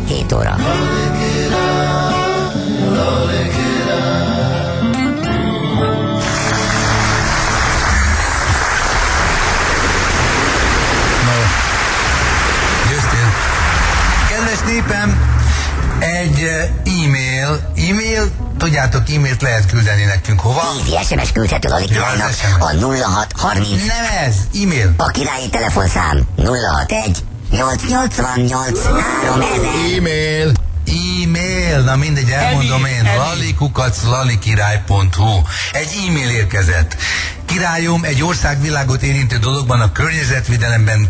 7 óra. Kedves népem, egy e-mail, tudjátok, e-mailt lehet küldeni nekünk hova? Így, SMS küldhető Lali királynak a 0630. Nem ez, e-mail. A királyi telefonszám 061 888 3000. E-mail, na mindegy, elmondom én. lalikukac.lalikirály.hu. Egy e-mail érkezett. Királyom, egy országvilágot érintő dologban a környezetvédelemben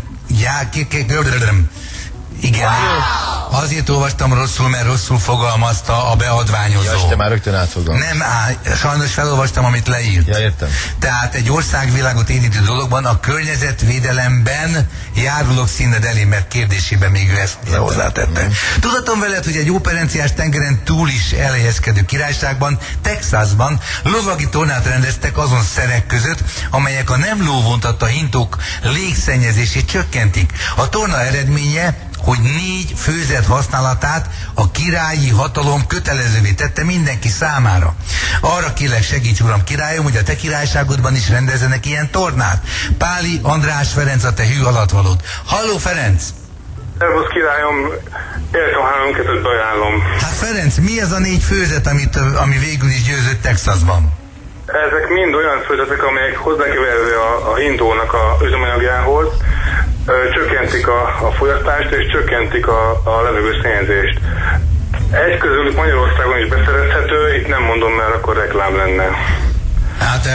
igen, azért olvastam rosszul, mert rosszul fogalmazta a beadványozó. Ja, és te már rögtön átfogalmaz. Nem, sajnos felolvastam, amit leírt. Ja, értem. Tehát egy országvilágot érintő dologban a környezetvédelemben járulok színed elé, mert kérdésében még ő ezt hozzátette. Tudatom veled, hogy egy óperenciás tengeren túl is elhelyezkedő királyságban, Texasban lovagi tornát rendeztek azon szerek között, amelyek a nem lóvontatta hintók légszennyezését csökkentik. A torna eredménye, hogy 4 főzet használatát a királyi hatalom kötelezővé tette mindenki számára. Arra kérlek, segíts uram királyom, hogy a te királyságodban is rendezzenek ilyen tornát. Páli András Ferenc a te hű alattvalód. Halló Ferenc! Szervusz királyom, értem 3-2-t ajánlom. Hát Ferenc, mi ez a 4 főzet, ami végül is győzött Texasban? Ezek mind olyan főzetek, amelyek hozzákeverve a hindónak a üzemanyagjához, csökkentik a fogyasztást és csökkentik a levegőszennyezést. Egy közülük Magyarországon is beszerezhető, itt nem mondom, mert akkor reklám lenne. Hát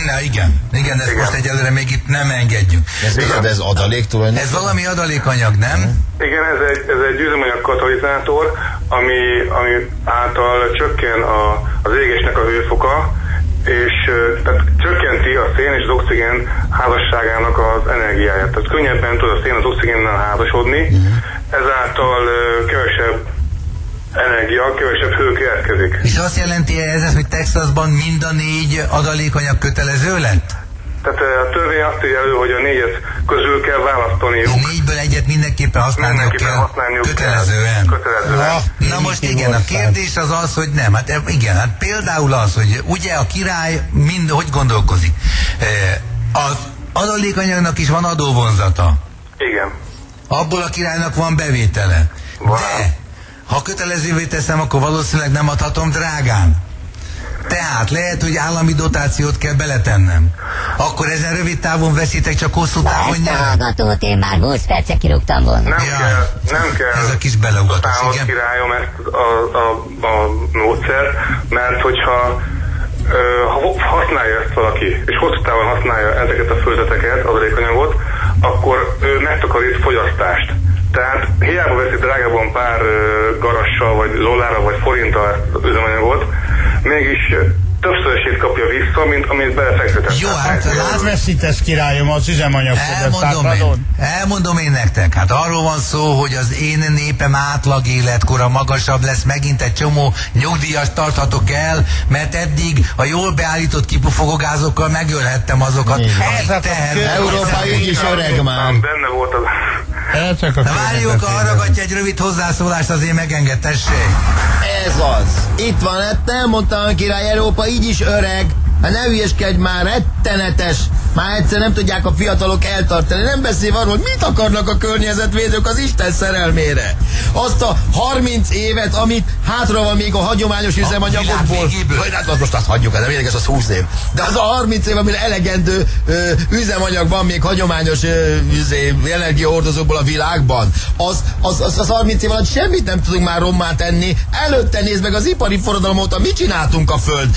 igen, ezt most egyelőre még itt nem engedjük. Ez adalék tulajdonképpen? Ez valami adalékanyag, nem? Igen, ez egy üzemanyag katalizátor, ami által csökken az égésnek a hőfoka, és tehát csökkenti a szén és az oxigén házasságának az energiáját. Tehát könnyebben tud a szén az oxigénnel házasodni, ezáltal kevesebb energia, kevesebb hő keletkezik. És azt jelenti ez, hogy Texasban mind a 4 adalékanyag kötelező lett? Tehát a törvény azt írja elő, hogy a 4 közül kell választaniuk. A 4-ből egyet mindenképpen használniuk kell. Kötelezően. Na most igen, a kérdés az az, hogy nem. Hát igen, hát például az, hogy ugye a király hogy gondolkozik? Az adalékanyagnak is van adóvonzata. Igen. Abból a királynak van bevétele. De ha kötelezővé teszem, akkor valószínűleg nem adhatom drágán. Tehát lehet, hogy állami dotációt kell beletennem. Akkor ezen rövid távon veszítek, csak hosszú távon nyerek. Ezt a hallgatót én már 20 percet kirúgtam volna. Nem kell. Ez a kis beleugatás, igen. Királyom ezt a módszert, mert hogyha használja ezt valaki, és hosszú távon használja ezeket a főzeteket, adalékanyagot, akkor ő megtakarít fogyasztást. Tehát hiába veszi drágában pár garassal, vagy lollára, vagy forinttal ezt az üzemanyagot, mégis többszörösét kapja vissza, mint amit belefektetett. Jó, hát átveszítesz királyom az üzemanyag. Elmondom én nektek. Hát arról van szó, hogy az én népem átlag életkora magasabb lesz, megint egy csomó nyugdíjas tarthatok el, mert eddig a jól beállított kipufogogázokkal megölhettem azokat, akik teherbe. Európa így is öreg már. Benne volt az... Na várjuk, hallgatja egy rövid hozzászólást, azért megengedtessék. Ez az. Itt van, nem mondtam a király, Európa így is öreg. Hát ne hülyeskedj már, rettenetes. Már egyszer nem tudják a fiatalok eltartani. Nem beszél arról, hogy mit akarnak a környezetvédők az Isten szerelmére. Azt a 30 évet, amit hátra van még a hagyományos üzemanyagokból. Hát most azt hagyjuk, ez nem érdekes, az 20 év. De az a 30 év, amire elegendő üzemanyag van még hagyományos energiahordozókból a világban, az 30 év alatt semmit nem tudunk már rommá tenni. Előtte nézd meg az ipari forradalom óta, mit csináltunk a föld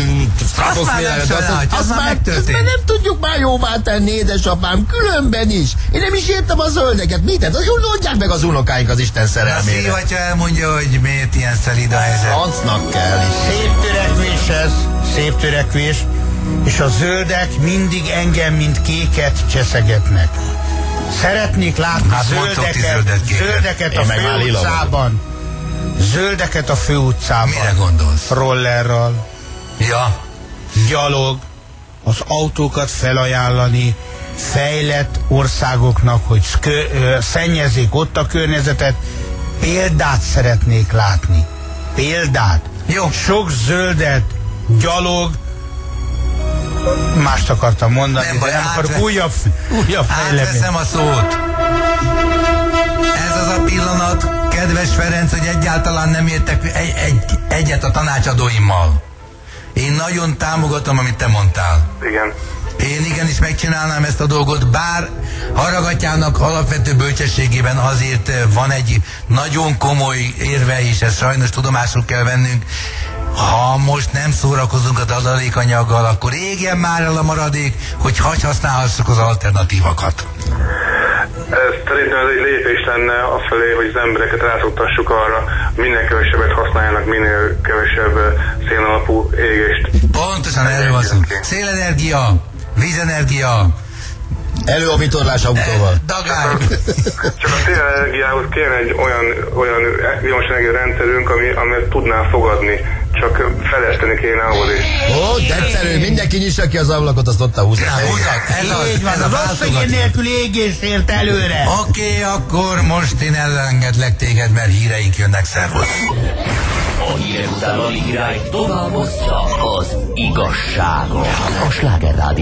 azt már nem tudjuk már jóvá tenni, édesapám, különben is. Én nem is értem a zöldeket. Mit? Mondják meg az unokáink az Isten szerelmére. Na szívatja elmondja, hogy miért ilyen szelíd a helyzet. Hancnak kell is. Szép törekvés ez, szép törekvés. És a zöldek mindig engem, mint kéket cseszegetnek. Szeretnék látni zöldeket a főutcában. Zöldeket a főutcában. Mire gondolsz? Rollerral. Ja. Gyalog, az autókat felajánlani fejlett országoknak, hogy szennyezzék ott a környezetet, példát szeretnék látni. Példát. Jó. Sok zöldet, gyalog, mást akartam mondani, nem baj, de nem akarok újabb fejlemény. Átveszem a szót. Ez az a pillanat, kedves Ferenc, hogy egyáltalán nem értek egyet a tanácsadóimmal. Én nagyon támogatom, amit te mondtál. Igen. Én igenis megcsinálnám ezt a dolgot, bár Haragatyának alapvető bölcsességében azért van egy nagyon komoly érve, és ezt sajnos tudomásul kell vennünk. Ha most nem szórakozunk a adalékanyaggal, akkor égjen már el a maradék, hogy használhassuk az alternatívakat. Szerintem ez egy lépés lenne afelé, hogy az embereket rászoktassuk arra, minél kevesebbet használjanak, minél kevesebb szénalapú égést. Pontosan erről van szó. Szélenergia, vízenergia, előavitorlás autóval. Dagály. Csak a szélenergiához kéne egy olyan villamosenergia rendszerünk, ami tudná fogadni, csak fejleszteni kéne ahhoz is. Ó, tetszerű, mindenki nyissa ki az ablakot, azt ott a húzat. Így van, az oxigén nélkül égésért előre. Oké, akkor most én elengedlek téged, mert híreink jönnek, szervusz. A hírek után a király tovább osztja az igazságot. A Sláger Rádió